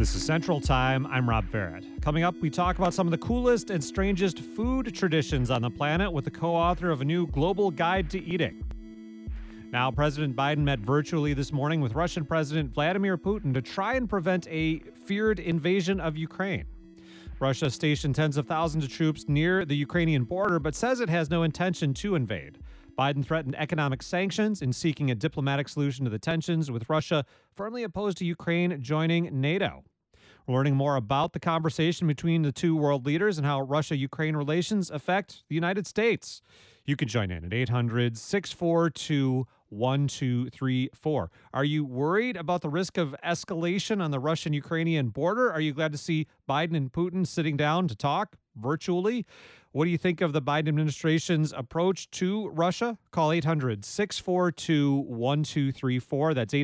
This is Central Time. I'm Rob Barrett. Coming up, we talk about some of the coolest and strangest food traditions on the planet with the co-author of a new global guide to eating. Now, President Biden met virtually this morning with Russian President Vladimir Putin to try and prevent a feared invasion of Ukraine. Russia stationed tens of thousands of troops near the Ukrainian border, but says it has no intention to invade. Biden threatened economic sanctions in seeking a diplomatic solution to the tensions, with Russia firmly opposed to Ukraine joining NATO. We're learning more about the conversation between the two world leaders and how Russia-Ukraine relations affect the United States. You can join in at 800-642-1234. Are you worried about the risk of escalation on the Russian-Ukrainian border? Are you glad to see Biden and Putin sitting down to talk virtually? What do you think of the Biden administration's approach to Russia? Call 800-642-1234. That's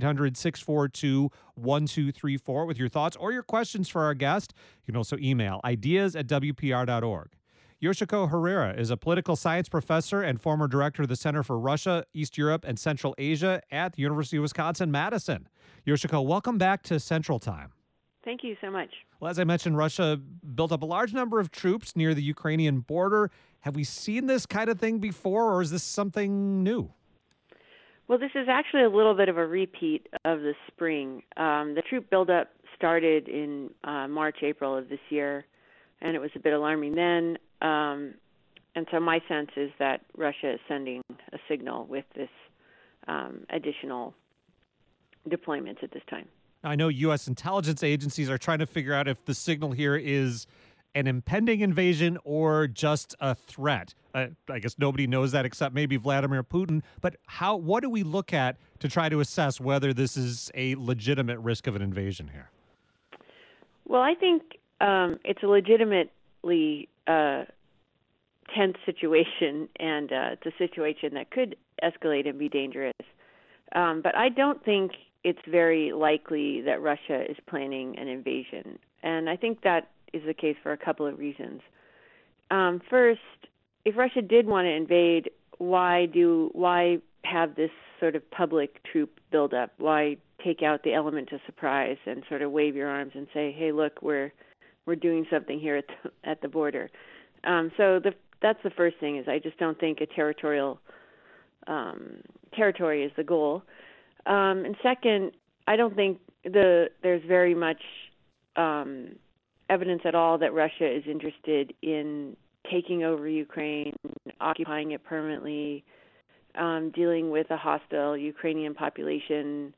800-642-1234 with your thoughts or your questions for our guest. You can also email ideas@wpr.org. Yoshiko Herrera is a political science professor and former director of the Center for Russia, East Europe, and Central Asia at the University of Wisconsin-Madison. Yoshiko, welcome back to Central Time. Thank you so much. Well, as I mentioned, Russia built up a large number of troops near the Ukrainian border. Have we seen this kind of thing before, or is this something new? Well, this is actually a little bit of a repeat of the spring. The troop buildup started in March, April of this year, and it was a bit alarming then. And so my sense is that Russia is sending a signal with this additional deployments at this time. I know U.S. intelligence agencies are trying to figure out if the signal here is an impending invasion or just a threat. I guess nobody knows that except maybe Vladimir Putin. But what do we look at to try to assess whether this is a legitimate risk of an invasion here? Well, I think it's a legitimately tense situation, and it's a situation that could escalate and be dangerous. But I don't think it's very likely that Russia is planning an invasion. And I think that is the case for a couple of reasons. First, if Russia did want to invade, why have this sort of public troop buildup? Why take out the element of surprise and sort of wave your arms and say, "Hey, look, we're doing something here at the border"? That's the first thing. Is I just don't think a territorial territory is the goal. And second, I don't think there's very much evidence at all that Russia is interested in taking over Ukraine, occupying it permanently, dealing with a hostile Ukrainian population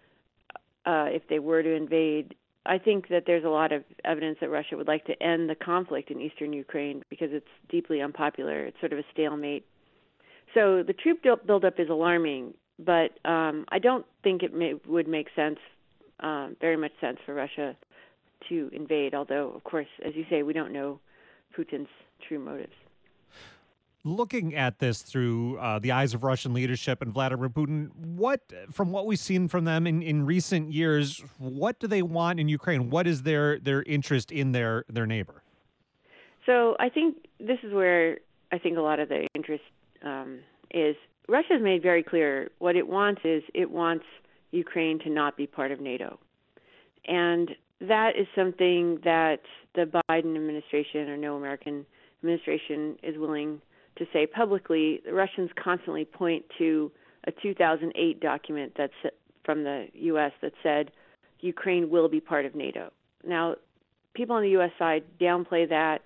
if they were to invade. I think that there's a lot of evidence that Russia would like to end the conflict in eastern Ukraine because it's deeply unpopular. It's sort of a stalemate. So the troop buildup is alarming, but I don't think it would make sense, very much sense for Russia to invade, although, of course, as you say, we don't know Putin's true motives. Looking at this through the eyes of Russian leadership and Vladimir Putin, from what we've seen from them in recent years, what do they want in Ukraine? What is their interest in their neighbor? So I think this is where I think a lot of the interest is. Russia has made very clear what it wants is it wants Ukraine to not be part of NATO. And that is something that the Biden administration or no American administration is willing to say publicly. The Russians constantly point to a 2008 document that's from the U.S. that said Ukraine will be part of NATO. Now, people on the U.S. side downplay that,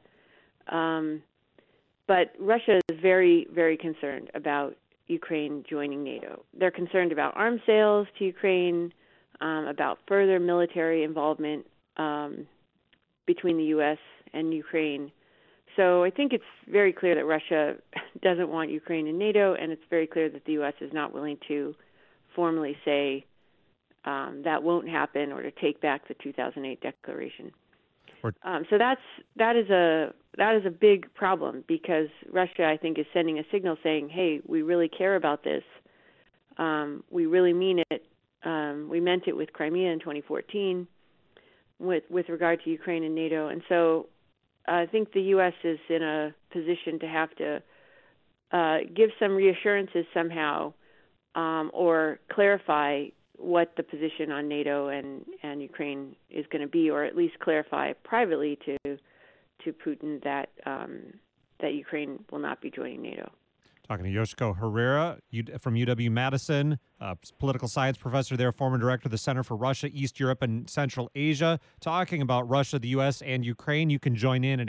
but Russia is very, very concerned about Ukraine joining NATO. They're concerned about arms sales to Ukraine, about further military involvement between the U.S. and Ukraine. So I think it's very clear that Russia doesn't want Ukraine in NATO, and it's very clear that the U.S. is not willing to formally say that won't happen or to take back the 2008 declaration. So that is a big problem because Russia, I think, is sending a signal saying, "Hey, we really care about this. We really mean it. We meant it with Crimea in 2014, with regard to Ukraine and NATO." And so I think the U.S. is in a position to have to give some reassurances somehow or clarify what the position on NATO and Ukraine is going to be, or at least clarify privately to Putin that that Ukraine will not be joining NATO. Talking to Yoshiko Herrera from UW-Madison, political science professor there, former director of the Center for Russia, East Europe, and Central Asia, talking about Russia, the U.S., and Ukraine. You can join in at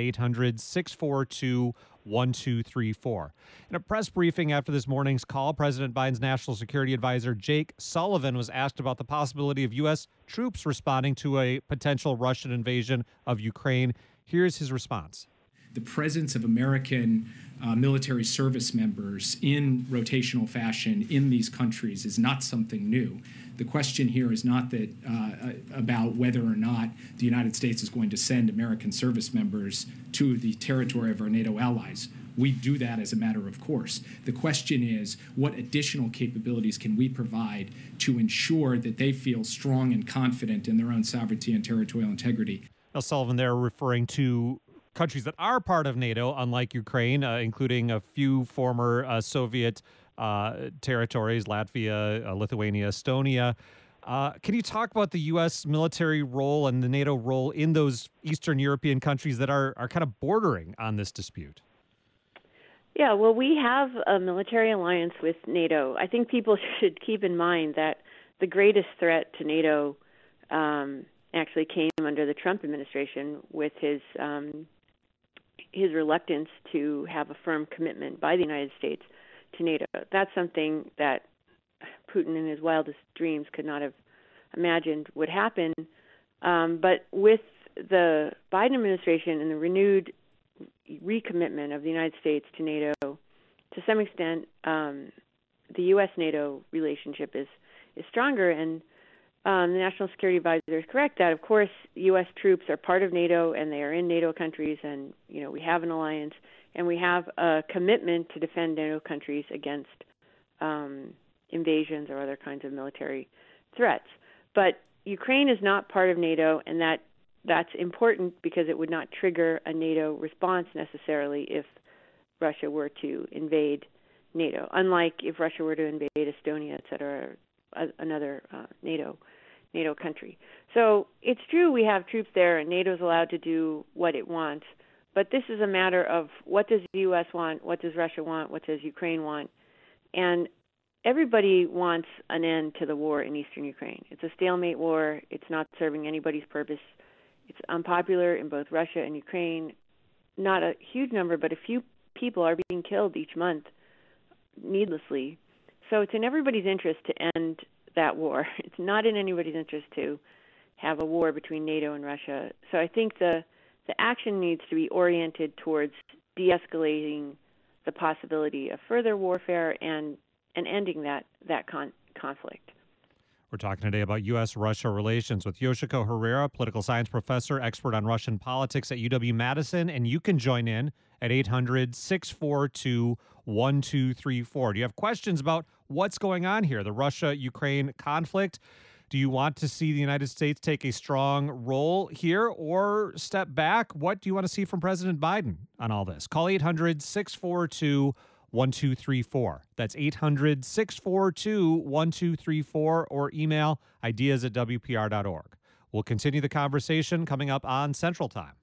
800-642-1234. In a press briefing after this morning's call, President Biden's national security advisor, Jake Sullivan, was asked about the possibility of U.S. troops responding to a potential Russian invasion of Ukraine. Here's his response. The presence of American military service members in rotational fashion in these countries is not something new. The question here is not that about whether or not the United States is going to send American service members to the territory of our NATO allies. We do that as a matter of course. The question is, what additional capabilities can we provide to ensure that they feel strong and confident in their own sovereignty and territorial integrity? Now, Sullivan there referring to countries that are part of NATO, unlike Ukraine, including a few former Soviet territories, Latvia, Lithuania, Estonia. Can you talk about the U.S. military role and the NATO role in those Eastern European countries that are kind of bordering on this dispute? Yeah, well, we have a military alliance with NATO. I think people should keep in mind that the greatest threat to NATO actually came under the Trump administration with his reluctance to have a firm commitment by the United States to NATO. That's something that Putin in his wildest dreams could not have imagined would happen. But with the Biden administration and the renewed recommitment of the United States to NATO, to some extent, the U.S.-NATO relationship is stronger. And the National Security Advisor is correct that, of course, U.S. troops are part of NATO and they are in NATO countries, and we have an alliance and we have a commitment to defend NATO countries against invasions or other kinds of military threats. But Ukraine is not part of NATO, and that's important because it would not trigger a NATO response necessarily if Russia were to invade NATO, unlike if Russia were to invade Estonia, et cetera, another NATO country. So it's true we have troops there and NATO's allowed to do what it wants, but this is a matter of what does the U.S. want, what does Russia want, what does Ukraine want, and everybody wants an end to the war in eastern Ukraine. It's a stalemate war. It's not serving anybody's purpose. It's unpopular in both Russia and Ukraine. Not a huge number, but a few people are being killed each month needlessly. So it's in everybody's interest to end that war. It's not in anybody's interest to have a war between NATO and Russia. So I think the action needs to be oriented towards de-escalating the possibility of further warfare and ending that conflict. We're talking today about U.S.-Russia relations with Yoshiko Herrera, political science professor, expert on Russian politics at UW-Madison, and you can join in at 800-642-1234. Do you have questions about what's going on here, the Russia-Ukraine conflict? Do you want to see the United States take a strong role here or step back? What do you want to see from President Biden on all this? Call 800-642-1234. That's 800-642-1234 or email ideas@wpr.org. We'll continue the conversation coming up on Central Time.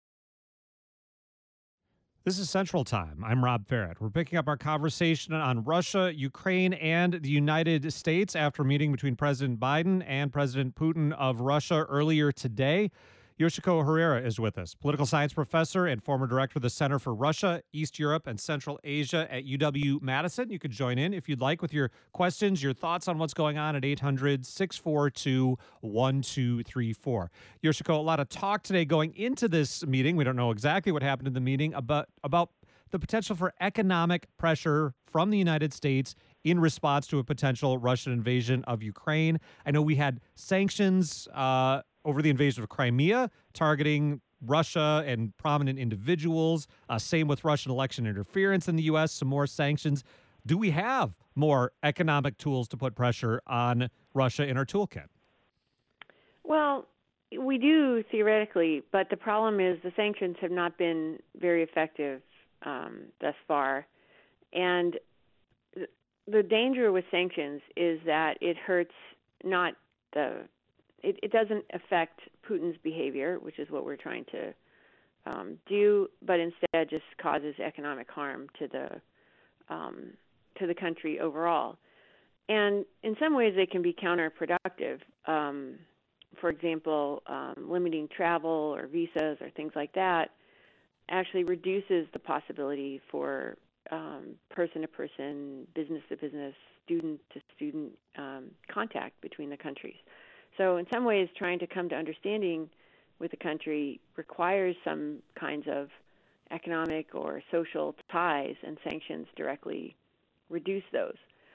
This is Central Time. I'm Rob Barrett. We're picking up our conversation on Russia, Ukraine, and the United States after a meeting between President Biden and President Putin of Russia earlier today. Yoshiko Herrera is with us, political science professor and former director of the Center for Russia, East Europe, and Central Asia at UW-Madison. You could join in if you'd like with your questions, your thoughts on what's going on at 800-642-1234. Yoshiko, a lot of talk today going into this meeting. We don't know exactly what happened in the meeting about the potential for economic pressure from the United States in response to a potential Russian invasion of Ukraine. I know we had sanctions over the invasion of Crimea, targeting Russia and prominent individuals. Same with Russian election interference in the U.S., some more sanctions. Do we have more economic tools to put pressure on Russia in our toolkit? Well, we do theoretically, but the problem is the sanctions have not been very effective thus far. And the danger with sanctions is that it hurts not it doesn't affect Putin's behavior, which is what we're trying to do, but instead just causes economic harm to the country overall. And in some ways, they can be counterproductive. For example, limiting travel or visas or things like that actually reduces the possibility for person-to-person, business-to-business, student-to-student contact between the countries. So in some ways, trying to come to understanding with the country requires some kinds of economic or social ties, and sanctions directly reduce those.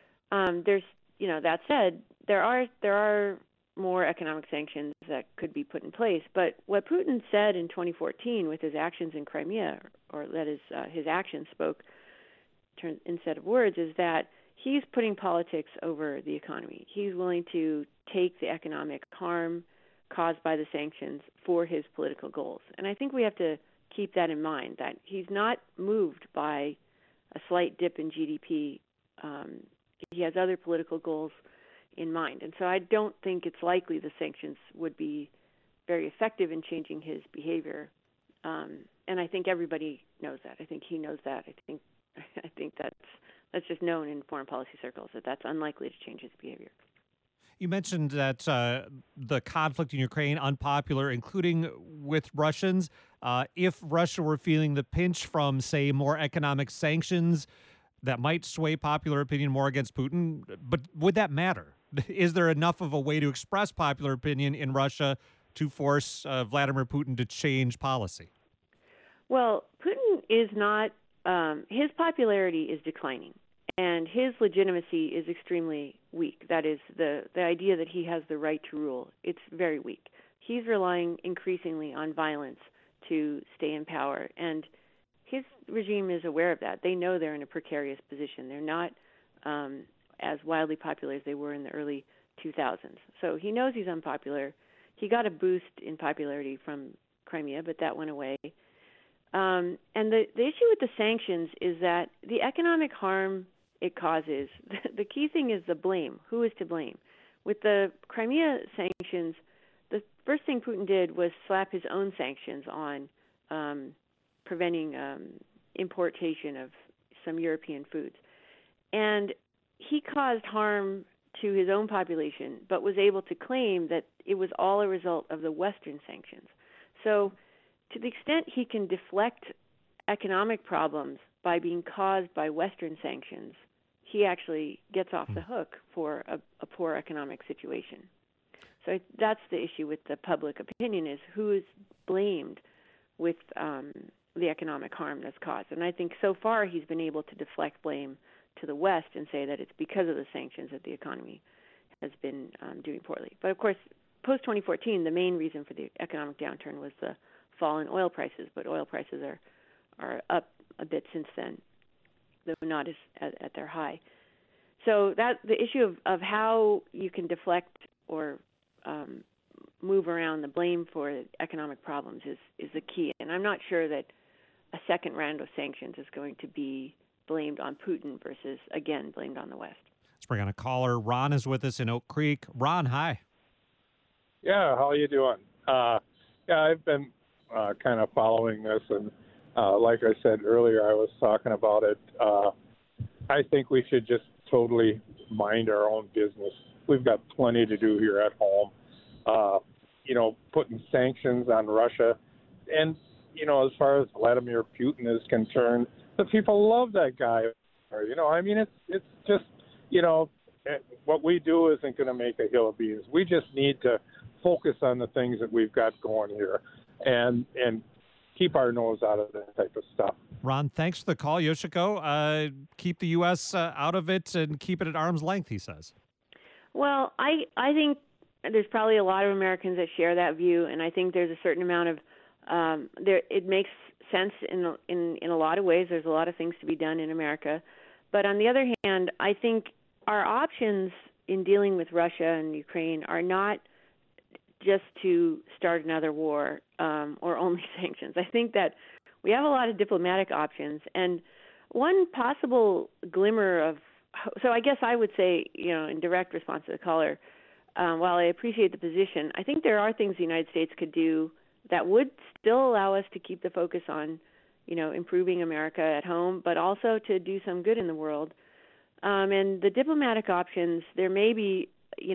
That said, there are more economic sanctions that could be put in place. But what Putin said in 2014 with his actions in Crimea, or that is his actions spoke instead of words, is that he's putting politics over the economy. He's willing to take the economic harm caused by the sanctions for his political goals. And I think we have to keep that in mind, that he's not moved by a slight dip in GDP. He has other political goals in mind. And so I don't think it's likely the sanctions would be very effective in changing his behavior. And I think everybody knows that. I think he knows that. I think that's just known in foreign policy circles, that that's unlikely to change his behavior. You mentioned that the conflict in Ukraine, unpopular, including with Russians. If Russia were feeling the pinch from, say, more economic sanctions, that might sway popular opinion more against Putin. But would that matter? Is there enough of a way to express popular opinion in Russia to force Vladimir Putin to change policy? Well, Putin is not, his popularity is declining, and his legitimacy is extremely weak. That is, the idea that he has the right to rule, it's very weak. He's relying increasingly on violence to stay in power, and his regime is aware of that. They know they're in a precarious position. They're not as wildly popular as they were in the early 2000s. So he knows he's unpopular. He got a boost in popularity from Crimea, but that went away. And the issue with the sanctions is that the economic harm it causes, the key thing is the blame. Who is to blame? With the Crimea sanctions, the first thing Putin did was slap his own sanctions on preventing importation of some European foods. And he caused harm to his own population, but was able to claim that it was all a result of the Western sanctions. So to the extent he can deflect economic problems by being caused by Western sanctions, he actually gets off the hook for a poor economic situation. So that's the issue with the public opinion, is who is blamed with the economic harm that's caused. And I think so far he's been able to deflect blame to the West and say that it's because of the sanctions that the economy has been doing poorly. But of course, post-2014, the main reason for the economic downturn was the fall in oil prices. But oil prices are up a bit since then, though not at their high. So that the issue of how you can deflect or move around the blame for economic problems is the key. And I'm not sure that a second round of sanctions is going to be blamed on Putin versus, again, blamed on the West. Let's bring on a caller. Ron is with us in Oak Creek. Ron, hi. Yeah, how are you doing? I've been kind of following this, and like I said earlier, I was talking about it. I think we should just totally mind our own business. We've got plenty to do here at home. Putting sanctions on Russia. And, as far as Vladimir Putin is concerned, the people love that guy. It's just, what we do isn't going to make a hill of beans. We just need to focus on the things that we've got going here and keep our nose out of that type of stuff. Ron, thanks for the call. Yoshiko, keep the U.S. out of it and keep it at arm's length, he says. Well, I think there's probably a lot of Americans that share that view, and I think there's a certain amount of it makes sense in a lot of ways. There's a lot of things to be done in America. But on the other hand, I think our options in dealing with Russia and Ukraine are not just to start another war or only sanctions. I think that we have a lot of diplomatic options. And one possible glimmer of – so I guess I would say, in direct response to the caller, while I appreciate the position, I think there are things the United States could do that would still allow us to keep the focus on, improving America at home, but also to do some good in the world. And the diplomatic options, there may be,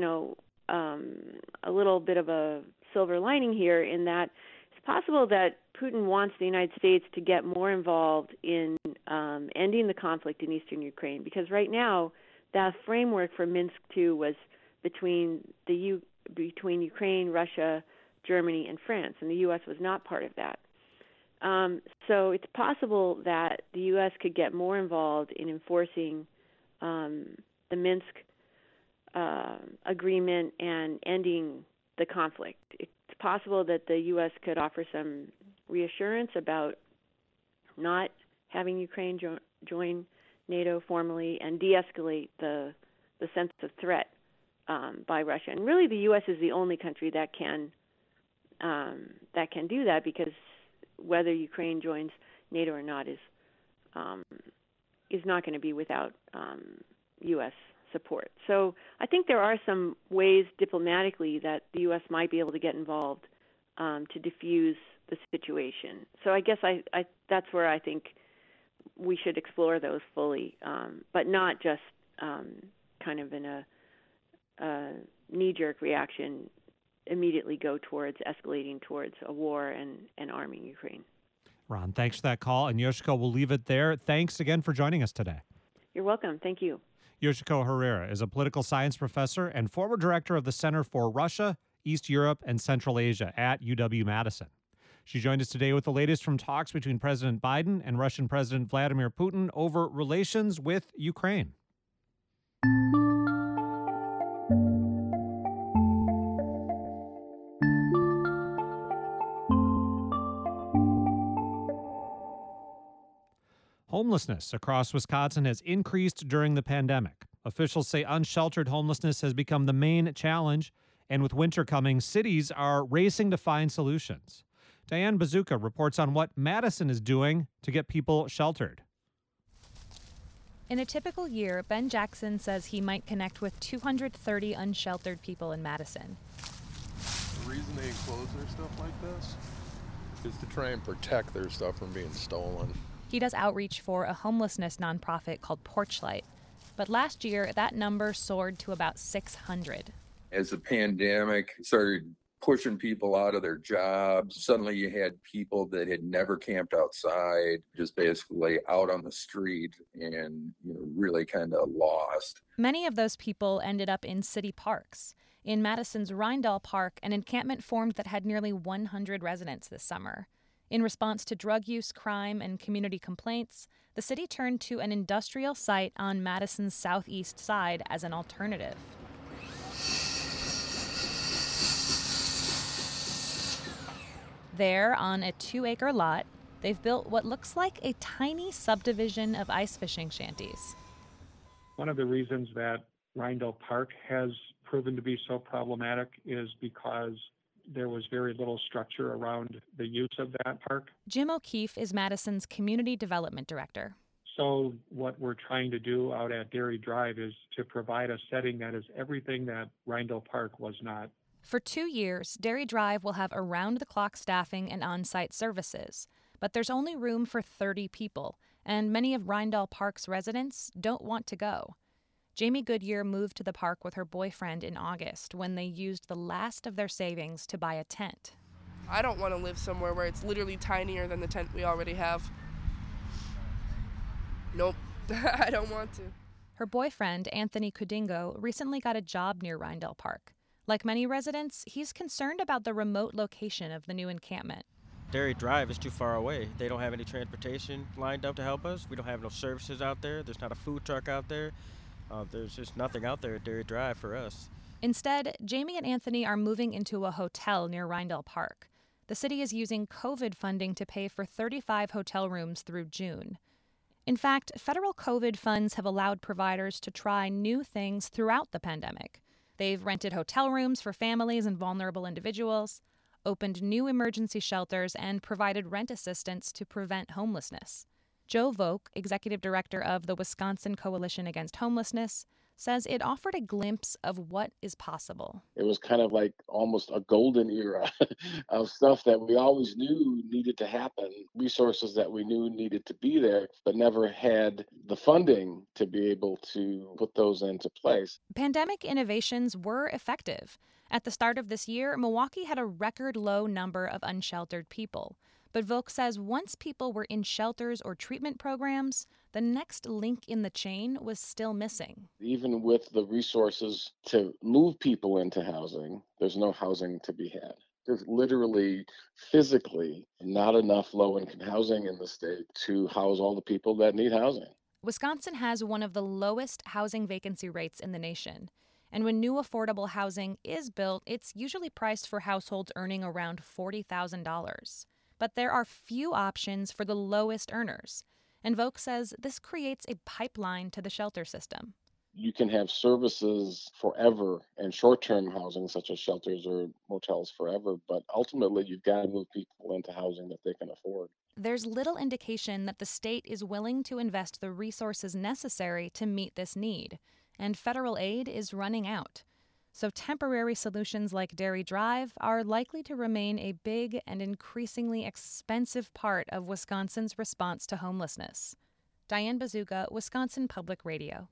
a little bit of a silver lining here in that it's possible that Putin wants the United States to get more involved in ending the conflict in eastern Ukraine, because right now that framework for Minsk II was between Ukraine, Russia, Germany, and France, and the U.S. was not part of that. So it's possible that the U.S. could get more involved in enforcing the Minsk agreement and ending the conflict. It's possible that the U.S. could offer some reassurance about not having Ukraine join NATO formally and de-escalate the sense of threat by Russia. And really, the U.S. is the only country that can do that, because whether Ukraine joins NATO or not is not going to be without U.S. support. So I think there are some ways diplomatically that the U.S. might be able to get involved to diffuse the situation. So I guess that's where I think we should explore those fully, but not just kind of in a knee-jerk reaction, immediately go towards escalating towards a war and arming Ukraine. Ron, thanks for that call. And Yoshiko, we'll leave it there. Thanks again for joining us today. You're welcome. Thank you. Yoshiko Herrera is a political science professor and former director of the Center for Russia, East Europe, and Central Asia at UW-Madison. She joined us today with the latest from talks between President Biden and Russian President Vladimir Putin over relations with Ukraine. Homelessness across Wisconsin has increased during the pandemic. Officials say unsheltered homelessness has become the main challenge, and with winter coming, cities are racing to find solutions. Diane Bazooka reports on what Madison is doing to get people sheltered. In a typical year, Ben Jackson says he might connect with 230 unsheltered people in Madison. The reason they enclose their stuff like this is to try and protect their stuff from being stolen. He does outreach for a homelessness nonprofit called Porchlight. But last year, that number soared to about 600. As the pandemic started pushing people out of their jobs, suddenly you had people that had never camped outside, just basically out on the street and really kind of lost. Many of those people ended up in city parks. In Madison's Rindall Park, an encampment formed that had nearly 100 residents this summer. In response to drug use, crime, and community complaints, the city turned to an industrial site on Madison's southeast side as an alternative. There, on a 2-acre lot, they've built what looks like a tiny subdivision of ice fishing shanties. One of the reasons that Rindall Park has proven to be so problematic is because there was very little structure around the use of that park. Jim O'Keefe is Madison's community development director. So what we're trying to do out at Dairy Drive is to provide a setting that is everything that Rindall Park was not. For 2 years, Dairy Drive will have around-the-clock staffing and on-site services. But there's only room for 30 people, and many of Rindall Park's residents don't want to go. Jamie Goodyear moved to the park with her boyfriend in August when they used the last of their savings to buy a tent. I don't want to live somewhere where it's literally tinier than the tent we already have. Nope, I don't want to. Her boyfriend, Anthony Kudingo, recently got a job near Rindall Park. Like many residents, he's concerned about the remote location of the new encampment. Dairy Drive is too far away. They don't have any transportation lined up to help us. We don't have no services out there. There's not a food truck out there. There's just nothing out there at Dairy Drive for us. Instead, Jamie and Anthony are moving into a hotel near Rindall Park. The city is using COVID funding to pay for 35 hotel rooms through June. In fact, federal COVID funds have allowed providers to try new things throughout the pandemic. They've rented hotel rooms for families and vulnerable individuals, opened new emergency shelters, and provided rent assistance to prevent homelessness. Joe Volk, executive director of the Wisconsin Coalition Against Homelessness, says it offered a glimpse of what is possible. It was kind of like almost a golden era of stuff that we always knew needed to happen, resources that we knew needed to be there, but never had the funding to be able to put those into place. Pandemic innovations were effective. At the start of this year, Milwaukee had a record low number of unsheltered people. But Volk says once people were in shelters or treatment programs, the next link in the chain was still missing. Even with the resources to move people into housing, there's no housing to be had. There's literally, physically, not enough low-income housing in the state to house all the people that need housing. Wisconsin has one of the lowest housing vacancy rates in the nation. And when new affordable housing is built, it's usually priced for households earning around $40,000. But there are few options for the lowest earners. And Volk says this creates a pipeline to the shelter system. You can have services forever and short-term housing, such as shelters or motels forever, but ultimately you've got to move people into housing that they can afford. There's little indication that the state is willing to invest the resources necessary to meet this need, and federal aid is running out. So temporary solutions like Dairy Drive are likely to remain a big and increasingly expensive part of Wisconsin's response to homelessness. Diane Bazuga, Wisconsin Public Radio.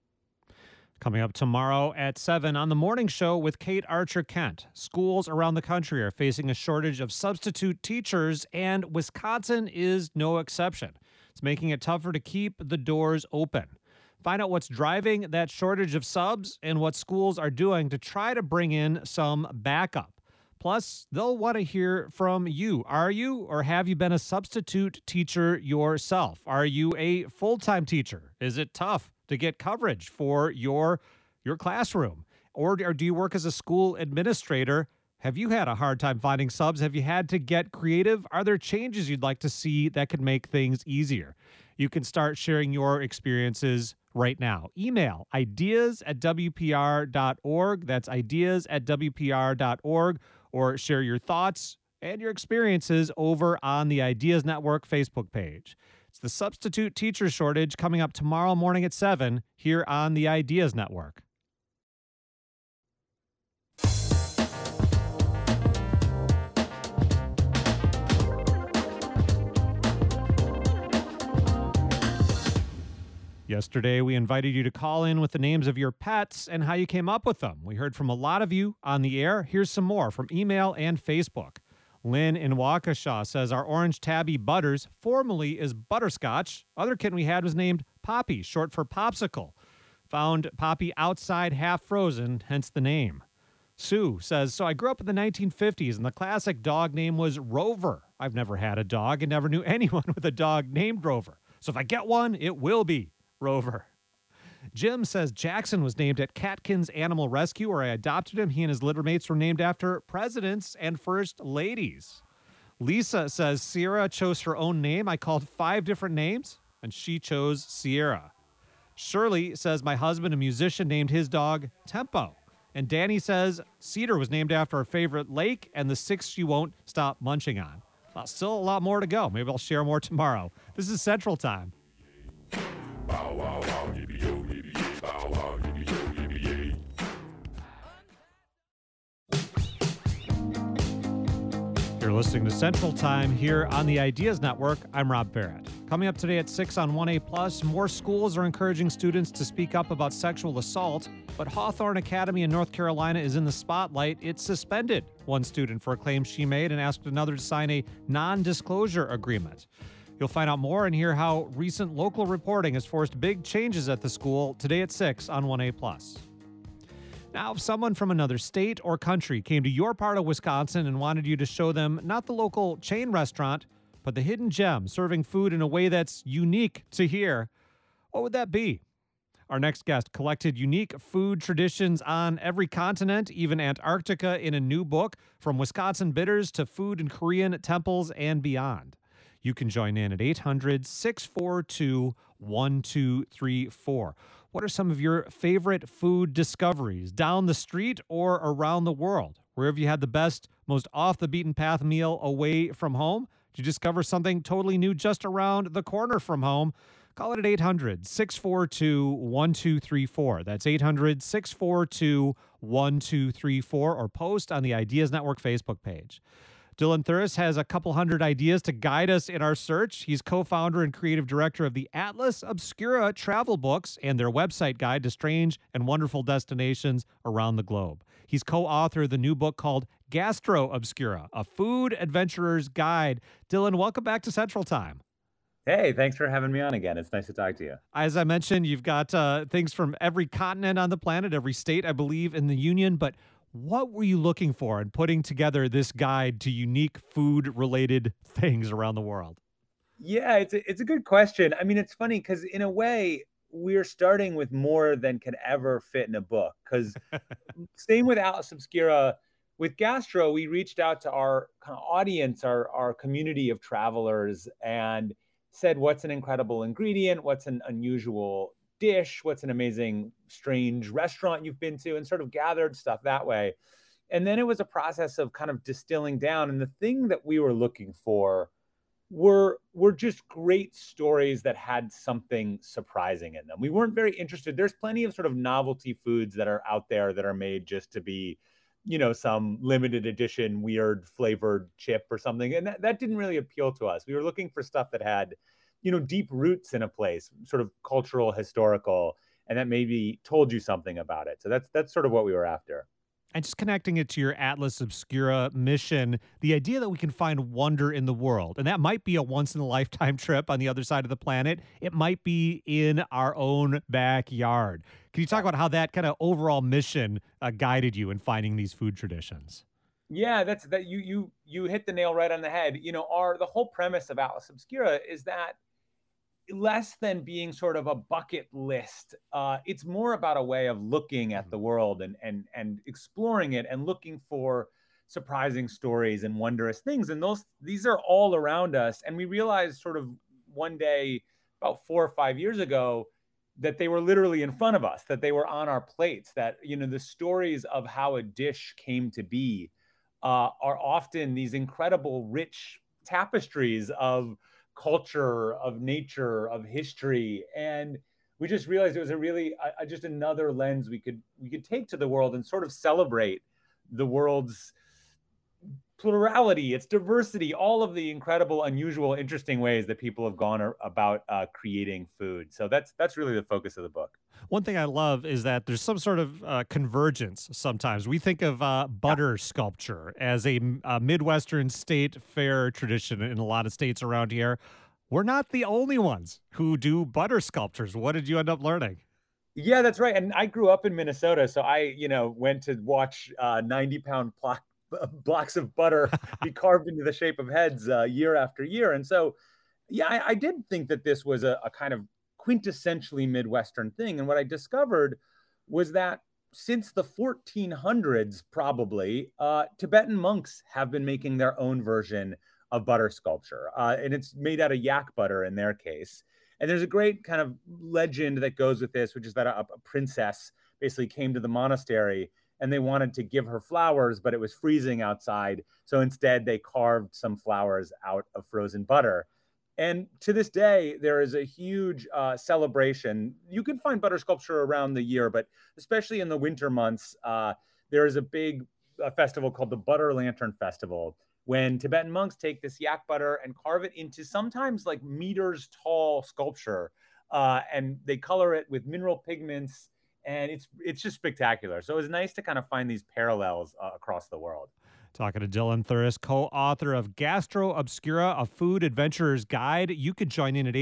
Coming up tomorrow at 7 on the morning show with Kate Archer-Kent. Schools around the country are facing a shortage of substitute teachers, and Wisconsin is no exception. It's making it tougher to keep the doors open. Find out what's driving that shortage of subs and what schools are doing to try to bring in some backup. Plus, they'll want to hear from you. Are you or have you been a substitute teacher yourself? Are you a full-time teacher? Is it tough to get coverage for your classroom? Or do you work as a school administrator? Have you had a hard time finding subs? Have you had to get creative? Are there changes you'd like to see that could make things easier? You can start sharing your experiences right now. Email ideas@wpr.org. That's ideas@wpr.org. Or share your thoughts and your experiences over on the Ideas Network Facebook page. It's the substitute teacher shortage coming up tomorrow morning at 7 here on the Ideas Network. Yesterday, we invited you to call in with the names of your pets and how you came up with them. We heard from a lot of you on the air. Here's some more from email and Facebook. Lynn in Waukesha says our orange tabby Butters formerly is Butterscotch. Other kitten we had was named Poppy, short for Popsicle. Found Poppy outside half frozen, hence the name. Sue says, so I grew up in the 1950s and the classic dog name was Rover. I've never had a dog and never knew anyone with a dog named Rover. So if I get one, it will be Rover. Jim says Jackson was named at Catkins Animal Rescue, where I adopted him. He and his litter mates were named after presidents and first ladies. Lisa says Sierra chose her own name. I called 5 different names, and she chose Sierra. Shirley says my husband, a musician, named his dog Tempo. And Danny says Cedar was named after her favorite lake and the 6 she won't stop munching on. Well, still a lot more to go. Maybe I'll share more tomorrow. This is Central Time. Bow wow wow, yippee yo, yippee yay, bow wow, yippee yo, yippee yay. You're listening to Central Time here on the Ideas Network. I'm Rob Barrett. Coming up today at 6 on 1A+, more schools are encouraging students to speak up about sexual assault, but Hawthorne Academy in North Carolina is in the spotlight. It suspended one student for a claim she made and asked another to sign a non-disclosure agreement. You'll find out more and hear how recent local reporting has forced big changes at the school today at 6 on 1A+. Now, if someone from another state or country came to your part of Wisconsin and wanted you to show them not the local chain restaurant, but the hidden gem serving food in a way that's unique to here, what would that be? Our next guest collected unique food traditions on every continent, even Antarctica, in a new book, From Wisconsin Bitters to Food in Korean Temples and Beyond. You can join in at 800-642-1234. What are some of your favorite food discoveries down the street or around the world? Where have you had the best, most off-the-beaten-path meal away from home? Did you discover something totally new just around the corner from home? Call it at 800-642-1234. That's 800-642-1234, or post on the Ideas Network Facebook page. Dylan Thuras has a couple hundred ideas to guide us in our search. He's co-founder and creative director of the Atlas Obscura travel books and their website guide to strange and wonderful destinations around the globe. He's co-author of the new book called Gastro Obscura, a food adventurer's guide. Dylan, welcome back to Central Time. Hey, thanks for having me on again. It's nice to talk to you. As I mentioned, you've got things from every continent on the planet, every state, I believe, in the union, but what were you looking for in putting together this guide to unique food-related things around the world? Yeah, it's a good question. I mean, it's funny because in a way, we're starting with more than can ever fit in a book. Because same with Atlas Obscura, with Gastro, we reached out to our kind of audience, our community of travelers, and said, what's an incredible ingredient? What's an unusual dish? What's an amazing, strange restaurant you've been to? And sort of gathered stuff that way. And then it was a process of kind of distilling down. And the thing that we were looking for were just great stories that had something surprising in them. We weren't very interested. There's plenty of sort of novelty foods that are out there that are made just to be, you know, some limited edition, weird flavored chip or something. And that didn't really appeal to us. We were looking for stuff that had, you know, deep roots in a place, sort of cultural, historical, and that maybe told you something about it. So that's sort of what we were after. And just connecting it to your Atlas Obscura mission, the idea that we can find wonder in the world, and that might be a once-in-a-lifetime trip on the other side of the planet. It might be in our own backyard. Can you talk about how that kind of overall mission guided you in finding these food traditions? Yeah, you hit the nail right on the head. You know, the whole premise of Atlas Obscura is that less than being sort of a bucket list, it's more about a way of looking at the world and exploring it and looking for surprising stories and wondrous things. And these are all around us. And we realized sort of one day about 4 or 5 years ago that they were literally in front of us, that they were on our plates, that, you know, the stories of how a dish came to be are often these incredible, rich tapestries of culture, of nature, of history. And we just realized it was a really just another lens we could take to the world and sort of celebrate the world's plurality, its diversity, all of the incredible, unusual, interesting ways that people have gone about creating food. So that's really the focus of the book. One thing I love is that there's some sort of convergence sometimes. We think of butter sculpture as a Midwestern state fair tradition in a lot of states around here. We're not the only ones who do butter sculptures. What did you end up learning? Yeah, that's right. And I grew up in Minnesota, so I, went to watch 90-pound blocks of butter be carved into the shape of heads year after year. And so, yeah, I did think that this was a kind of quintessentially Midwestern thing. And what I discovered was that since the 1400s, probably, Tibetan monks have been making their own version of butter sculpture. And it's made out of yak butter in their case. And there's a great kind of legend that goes with this, which is that a princess basically came to the monastery and they wanted to give her flowers, but it was freezing outside. So instead, they carved some flowers out of frozen butter. And to this day, there is a huge celebration. You can find butter sculpture around the year, but especially in the winter months, there is a big festival called the Butter Lantern Festival, when Tibetan monks take this yak butter and carve it into sometimes like meters tall sculpture. And they color it with mineral pigments. And it's just spectacular. So it was nice to kind of find these parallels across the world. Talking to Dylan Thuras, co-author of Gastro Obscura, a food adventurer's guide. You could join in at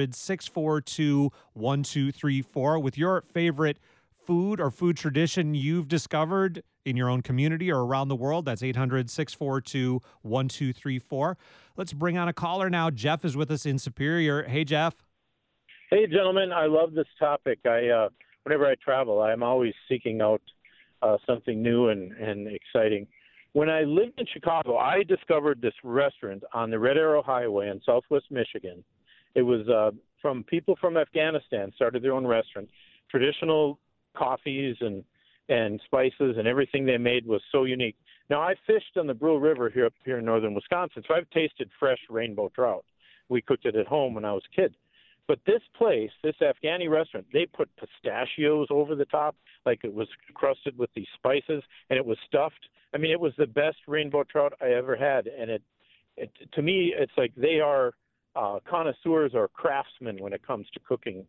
800-642-1234 with your favorite food or food tradition you've discovered in your own community or around the world. That's 800-642-1234. Let's bring on a caller now. Jeff is with us in Superior. Hey, Jeff. Hey, gentlemen. I love this topic. Whenever I travel, I'm always seeking out something new and exciting. When I lived in Chicago, I discovered this restaurant on the Red Arrow Highway in Southwest Michigan. It was from people from Afghanistan, started their own restaurant. Traditional coffees and spices and everything they made was so unique. Now, I fished on the Brill River up here in northern Wisconsin, so I've tasted fresh rainbow trout. We cooked it at home when I was a kid. But this place, this Afghani restaurant, they put pistachios over the top, like it was crusted with these spices, and it was stuffed. I mean, it was the best rainbow trout I ever had. And it to me, it's like they are connoisseurs or craftsmen when it comes to cooking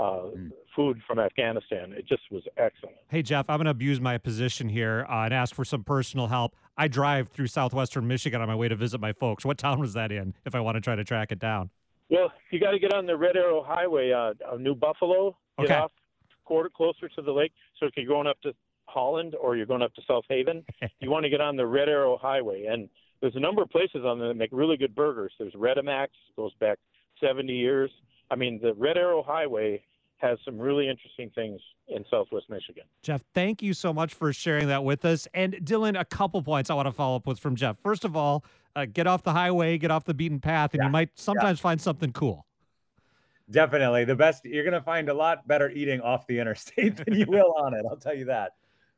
food from Afghanistan. It just was excellent. Hey, Jeff, I'm going to abuse my position here and ask for some personal help. I drive through southwestern Michigan on my way to visit my folks. What town was that in, if I want to try to track it down? Well, you got to get on the Red Arrow Highway, New Buffalo, get Okay. off quarter closer to the lake. So if you're going up to Holland or you're going up to South Haven, you want to get on the Red Arrow Highway. And there's a number of places on there that make really good burgers. There's Redemax, goes back 70 years. I mean, the Red Arrow Highway has some really interesting things in Southwest Michigan. Jeff, thank you so much for sharing that with us. And Dylan, a couple points I want to follow up with from Jeff. First of all, get off the highway, get off the beaten path, and you might sometimes find something cool. Definitely. The best, you're going to find a lot better eating off the interstate than you will on it. I'll tell you that.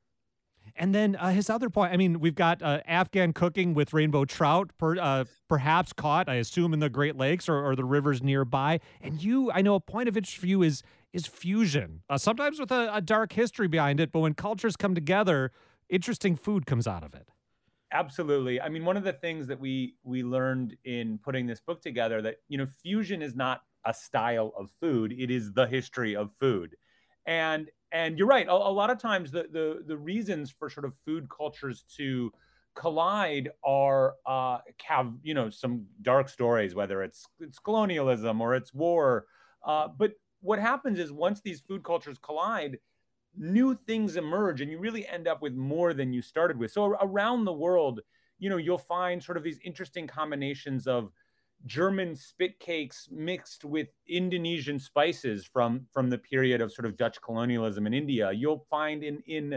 And then his other point, I mean, we've got Afghan cooking with rainbow trout, perhaps caught, I assume, in the Great Lakes or the rivers nearby. And you, I know a point of interest for you is fusion, sometimes with a dark history behind it. But when cultures come together, interesting food comes out of it. Absolutely. I mean, one of the things that we learned in putting this book together that, fusion is not a style of food. It is the history of food. And you're right. A lot of times the reasons for sort of food cultures to collide are have some dark stories, whether it's colonialism or it's war. But what happens is once these food cultures collide, new things emerge, and you really end up with more than you started with. So around the world, you'll find sort of these interesting combinations of German spit cakes mixed with Indonesian spices from the period of sort of Dutch colonialism in India. You'll find in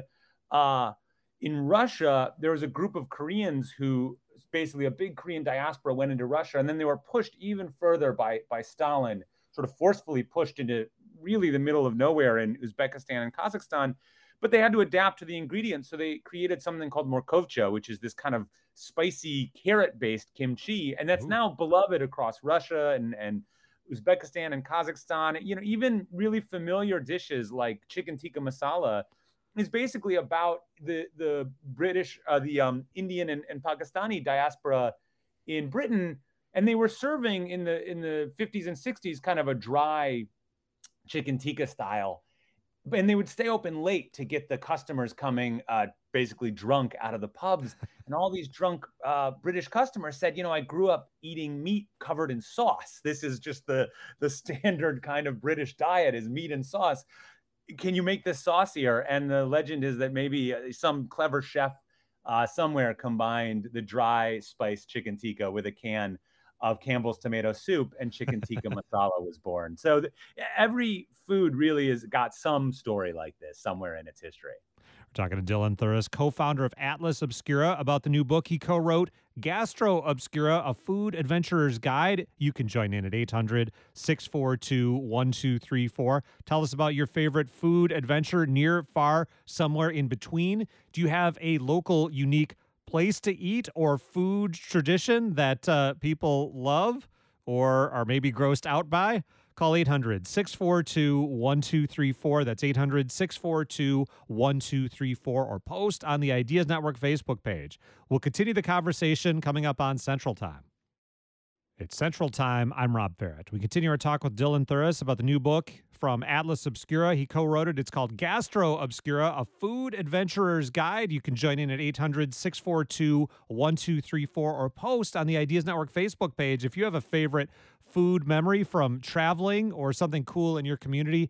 Russia, there was a group of Koreans who basically a big Korean diaspora went into Russia, and then they were pushed even further by Stalin, sort of forcefully pushed into really the middle of nowhere in Uzbekistan and Kazakhstan. But they had to adapt to the ingredients. So they created something called morkovcha, which is this kind of spicy carrot-based kimchi. And that's now beloved across Russia and Uzbekistan and Kazakhstan. Even really familiar dishes like chicken tikka masala is basically about the British, the Indian and Pakistani diaspora in Britain. And they were serving in the 50s and 60s kind of a dry chicken tikka style. And they would stay open late to get the customers coming basically drunk out of the pubs. And all these drunk British customers said, I grew up eating meat covered in sauce. This is just the standard kind of British diet is meat and sauce. Can you make this saucier? And the legend is that maybe some clever chef somewhere combined the dry spiced chicken tikka with a can of Campbell's tomato soup, and chicken tikka masala was born. So every food really has got some story like this somewhere in its history. We're talking to Dylan Thuras, co-founder of Atlas Obscura, about the new book he co-wrote, Gastro Obscura, A Food Adventurer's Guide. You can join in at 800-642-1234. Tell us about your favorite food adventure, near, far, somewhere in between. Do you have a local, unique place to eat or food tradition that people love or are maybe grossed out by? Call 800-642-1234. That's 800-642-1234, or post on the Ideas Network Facebook page. We'll continue the conversation coming up on Central Time. It's Central Time. I'm Rob Barrett. We continue our talk with Dylan Thuras about the new book from Atlas Obscura. He co-wrote it. It's called Gastro Obscura, A Food Adventurer's Guide. You can join in at 800-642-1234 or post on the Ideas Network Facebook page if you have a favorite food memory from traveling or something cool in your community.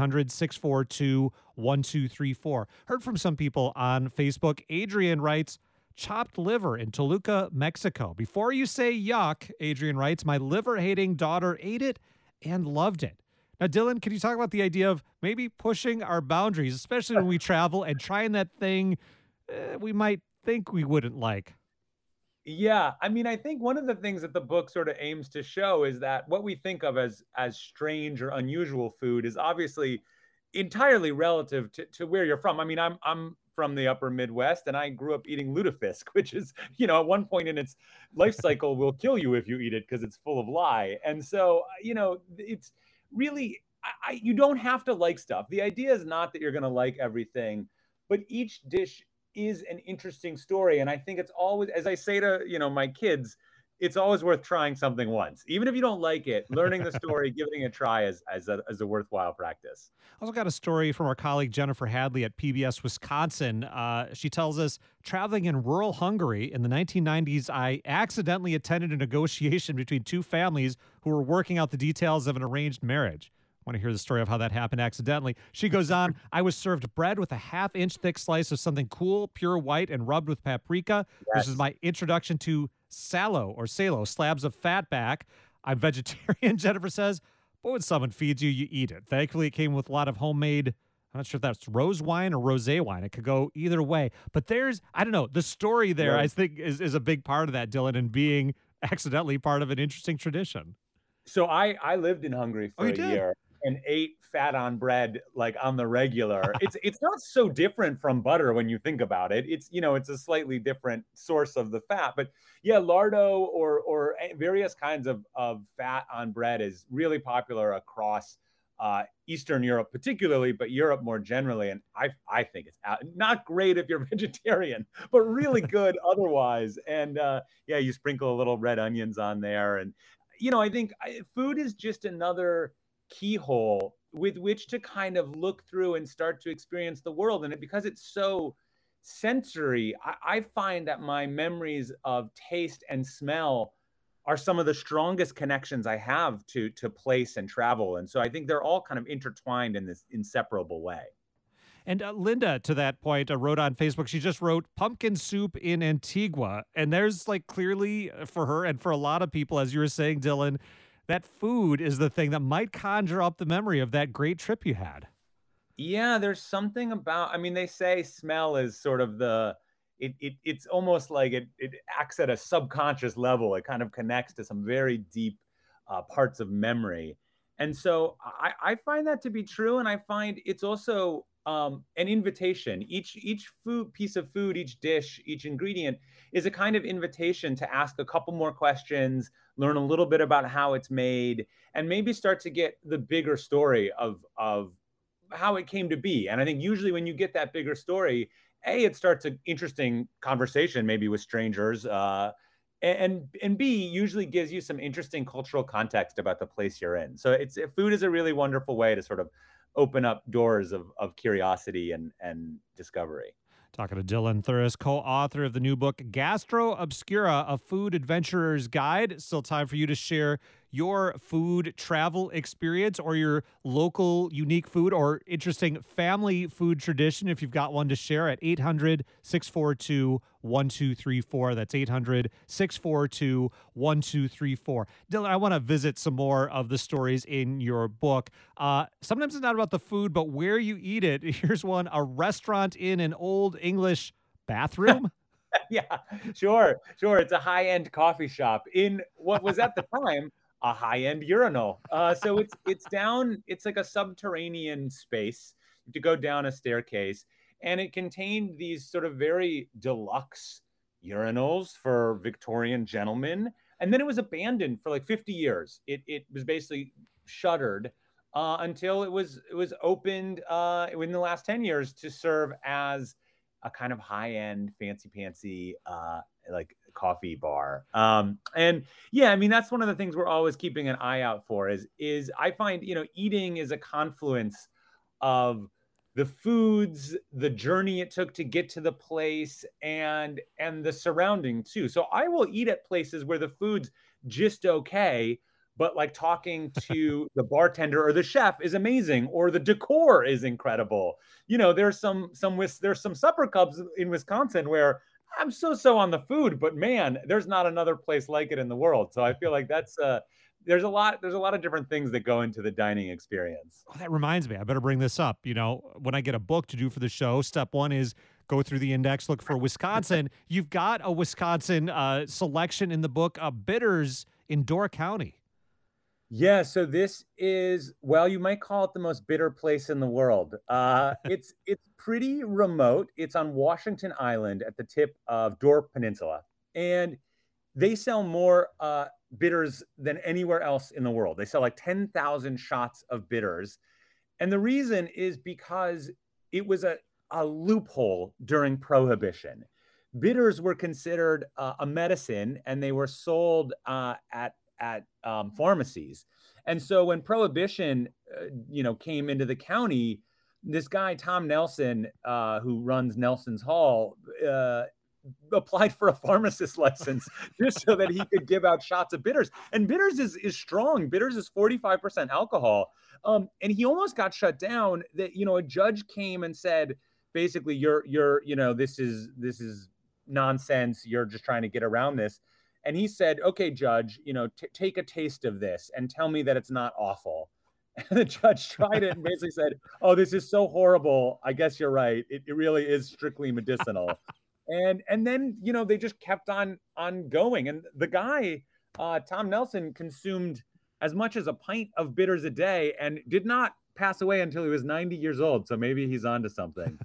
800-642-1234. Heard from some people on Facebook. Adrian writes, chopped liver in Toluca, Mexico. Before you say yuck, Adrian writes, my liver-hating daughter ate it and loved it. Now, Dylan, can you talk about the idea of maybe pushing our boundaries, especially when we travel and trying that thing we might think we wouldn't like? Yeah, I mean, I think one of the things that the book sort of aims to show is that what we think of as strange or unusual food is obviously entirely relative to where you're from. I mean, I'm from the upper Midwest, and I grew up eating lutefisk, which is, at one point in its life cycle will kill you if you eat it because it's full of lye. And so, really, you don't have to like stuff. The idea is not that you're going to like everything, but each dish is an interesting story. And I think it's always, as I say to, my kids, it's always worth trying something once. Even if you don't like it, learning the story, giving it a try is a worthwhile practice. I also got a story from our colleague Jennifer Hadley at PBS Wisconsin. She tells us, traveling in rural Hungary in the 1990s, I accidentally attended a negotiation between two families who were working out the details of an arranged marriage. I want to hear the story of how that happened accidentally. She goes on, I was served bread with a half-inch thick slice of something cool, pure white, and rubbed with paprika. Yes. This is my introduction to salo, slabs of fat back. I'm vegetarian, Jennifer says, but when someone feeds you, you eat it. Thankfully, it came with a lot of homemade, I'm not sure if that's rose wine or rosé wine. It could go either way. But there's, I don't know, the story there, right, I think is a big part of that, Dylan, and being accidentally part of an interesting tradition. So I lived in Hungary for a year and ate fat on bread like on the regular. It's not so different from butter when you think about it. It's it's a slightly different source of the fat, but yeah, lardo or various kinds of fat on bread is really popular across Eastern Europe particularly, but Europe more generally. And I think it's not great if you're vegetarian, but really good otherwise. And yeah, you sprinkle a little red onions on there. And I think food is just another keyhole with which to kind of look through and start to experience the world. And because it's so sensory, I find that my memories of taste and smell are some of the strongest connections I have to place and travel. And so I think they're all kind of intertwined in this inseparable way. And Linda, to that point, wrote on Facebook, she just wrote pumpkin soup in Antigua. And there's clearly for her and for a lot of people, as you were saying, Dylan, that food is the thing that might conjure up the memory of that great trip you had. Yeah, there's something about, they say smell is sort of it's almost like it acts at a subconscious level. It kind of connects to some very deep parts of memory. And so I find that to be true. And I find it's also an invitation. Each piece of food, each dish, each ingredient is a kind of invitation to ask a couple more questions, learn a little bit about how it's made, and maybe start to get the bigger story of how it came to be. And I think usually when you get that bigger story, it starts an interesting conversation, maybe with strangers, and B, usually gives you some interesting cultural context about the place you're in. So food is a really wonderful way to sort of open up doors of curiosity and discovery. Talking to Dylan Thuras, co-author of the new book, Gastro Obscura, A Food Adventurer's Guide. Still time for you to share your food travel experience or your local unique food or interesting family food tradition, if you've got one to share, at 800-642-1234. That's 800-642-1234. Dylan, I want to visit some more of the stories in your book. Sometimes it's not about the food, but where you eat it. Here's one: a restaurant in an old English bathroom. Yeah, sure. It's a high-end coffee shop in what was at the time a high-end urinal. So it's down, it's like a subterranean space. You have to go down a staircase, and it contained these sort of very deluxe urinals for Victorian gentlemen. And then it was abandoned for 50 years. It was basically shuttered until it was opened in the last 10 years to serve as a kind of high-end, fancy coffee bar. And yeah, that's one of the things we're always keeping an eye out for is I find, eating is a confluence of the foods, the journey it took to get to the place, and the surrounding too. So I will eat at places where the food's just okay, but talking to the bartender or the chef is amazing, or the decor is incredible. There's some supper clubs in Wisconsin where I'm so on the food, but man, there's not another place like it in the world. So I feel like that's there's a lot of different things that go into the dining experience. Oh, that reminds me, I better bring this up. When I get a book to do for the show, step one is go through the index, look for Wisconsin. You've got a Wisconsin selection in the book, bitters in Door County. Yeah, so this is, well, you might call it the most bitter place in the world. It's pretty remote. It's on Washington Island at the tip of Door Peninsula. And They sell more bitters than anywhere else in the world. They sell like 10,000 shots of bitters. And the reason is because it was a loophole during Prohibition. Bitters were considered a medicine, and they were sold at pharmacies. And so when Prohibition, came into the county, this guy, Tom Nelson, who runs Nelson's Hall, applied for a pharmacist license just so that he could give out shots of bitters. And bitters is strong. Bitters is 45% alcohol. And he almost got shut down. That, a judge came and said, basically, this is nonsense. You're just trying to get around this. And he said, okay, judge, take a taste of this and tell me that it's not awful. And the judge tried it and basically said, oh, this is so horrible. I guess you're right. It really is strictly medicinal. And then, they just kept on going. And the guy, Tom Nelson, consumed as much as a pint of bitters a day and did not pass away until he was 90 years old. So maybe he's onto something.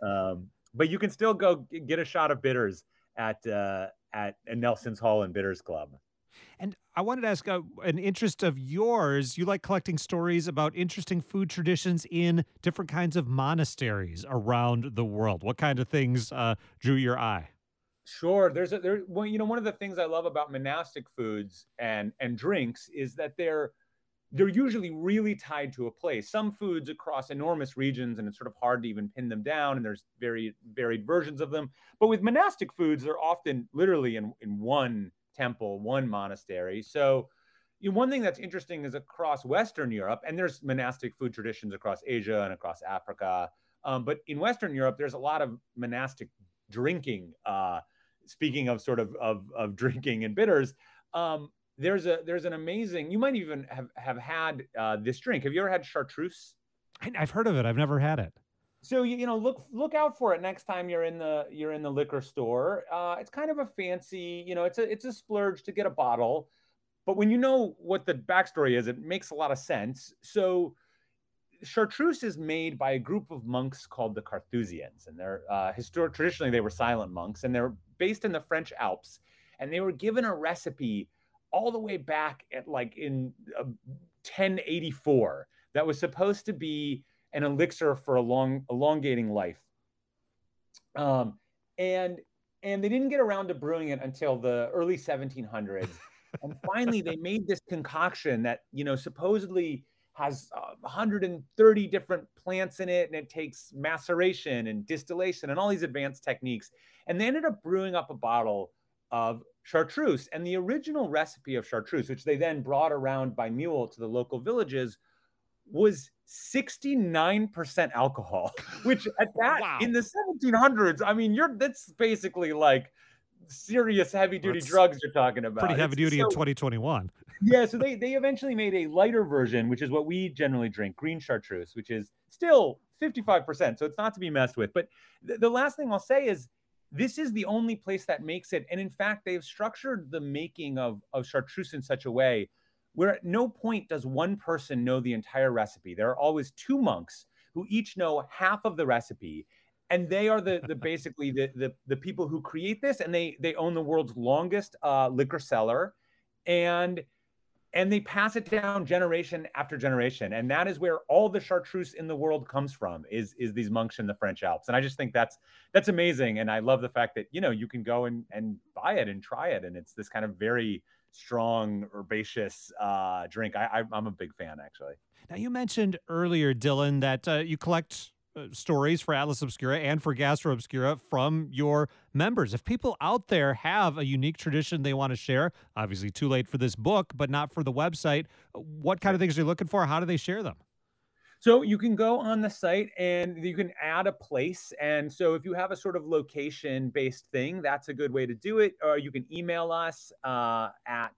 But you can still go get a shot of bitters at Nelson's Hall and Bitters Club. And I wanted to ask an interest of yours. You like collecting stories about interesting food traditions in different kinds of monasteries around the world. What kind of things drew your eye? Sure. One of the things I love about monastic foods and drinks is that they're usually really tied to a place. Some foods across enormous regions, and it's sort of hard to even pin them down, and there's very varied versions of them. But with monastic foods, they're often literally in one temple, one monastery. So one thing that's interesting is across Western Europe, and there's monastic food traditions across Asia and across Africa. But in Western Europe, there's a lot of monastic drinking. Speaking of sort of drinking and bitters, there's an amazing, you might even have had this drink. Have you ever had chartreuse? I've heard of it. I've never had it. So look out for it next time you're in the liquor store. It's kind of a fancy, it's a splurge to get a bottle, but when you know what the backstory is, it makes a lot of sense. So chartreuse is made by a group of monks called the Carthusians, and they're traditionally they were silent monks, and they're based in the French Alps, and they were given a recipe all the way back at in 1084 that was supposed to be an elixir for elongating life. And they didn't get around to brewing it until the early 1700s. And finally, they made this concoction that, supposedly has 130 different plants in it, and it takes maceration and distillation and all these advanced techniques. And they ended up brewing up a bottle of chartreuse. And the original recipe of chartreuse, which they then brought around by mule to the local villages, was 69% alcohol, which at that wow. In the 1700s, I mean, that's basically like serious heavy duty drugs you're talking about. Pretty heavy duty in 2021. Yeah, so they eventually made a lighter version, which is what we generally drink, green chartreuse, which is still 55%, so it's not to be messed with. But the last thing I'll say is this is the only place that makes it, and in fact, they've structured the making of chartreuse in such a way where at no point does one person know the entire recipe. There are always two monks who each know half of the recipe, and they are basically the people who create this, and they own the world's longest liquor cellar, and they pass it down generation after generation, and that is where all the chartreuse in the world comes from. Is these monks in the French Alps, and I just think that's amazing, and I love the fact that you can go and buy it and try it, and it's this kind of very strong herbaceous drink. I'm a big fan, actually. Now, you mentioned earlier, Dylan, that you collect stories for Atlas Obscura and for Gastro Obscura from your members. If people out there have a unique tradition they want to share, obviously too late for this book, but not for the website, what kind of things are you looking for? How do they share them? So you can go on the site and you can add a place. And so if you have a sort of location-based thing, that's a good way to do it. Or you can email us at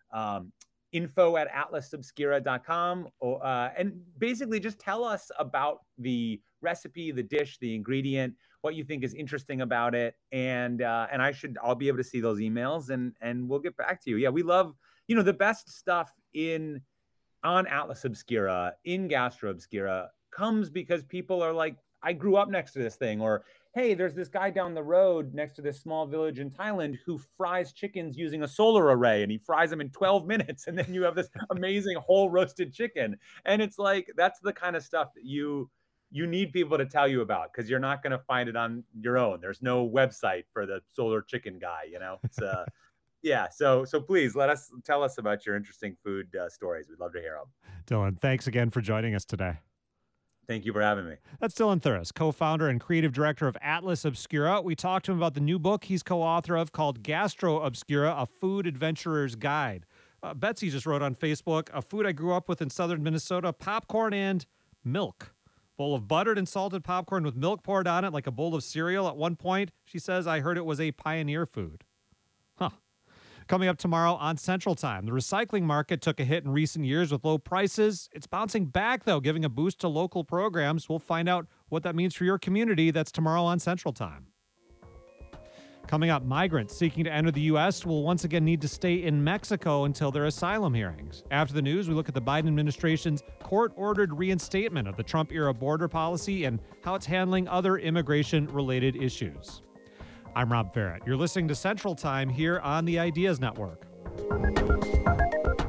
info@atlasobscura.com, and basically just tell us about the recipe, the dish, the ingredient, what you think is interesting about it, and I'll be able to see those emails, and we'll get back to you. Yeah, we love the best stuff on Atlas Obscura, in Gastro Obscura, comes because people are like, I grew up next to this thing, or hey, there's this guy down the road next to this small village in Thailand who fries chickens using a solar array, and he fries them in 12 minutes. And then you have this amazing whole roasted chicken. And it's like, that's the kind of stuff that you need people to tell you about, because you're not going to find it on your own. There's no website for the solar chicken guy, It's yeah. So please tell us about your interesting food stories. We'd love to hear them. Dylan, thanks again for joining us today. Thank you for having me. That's Dylan Thuras, co-founder and creative director of Atlas Obscura. We talked to him about the new book he's co-author of called Gastro Obscura, A Food Adventurer's Guide. Betsy just wrote on Facebook, a food I grew up with in southern Minnesota, popcorn and milk. Bowl of buttered and salted popcorn with milk poured on it like a bowl of cereal. At one point, she says, I heard it was a pioneer food. Huh. Coming up tomorrow on Central Time, the recycling market took a hit in recent years with low prices. It's bouncing back, though, giving a boost to local programs. We'll find out what that means for your community. That's tomorrow on Central Time. Coming up, migrants seeking to enter the U.S. will once again need to stay in Mexico until their asylum hearings. After the news, we look at the Biden administration's court-ordered reinstatement of the Trump-era border policy and how it's handling other immigration-related issues. I'm Rob Barrett. You're listening to Central Time here on the Ideas Network.